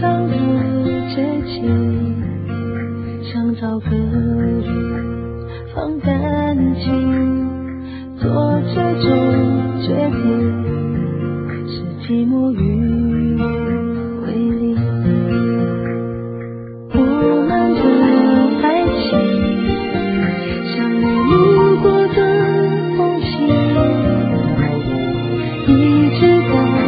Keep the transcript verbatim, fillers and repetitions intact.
当的结局，想找个人放感情，做这种决定是寂寞与我为邻。我们的爱情像你路过的风景，一直到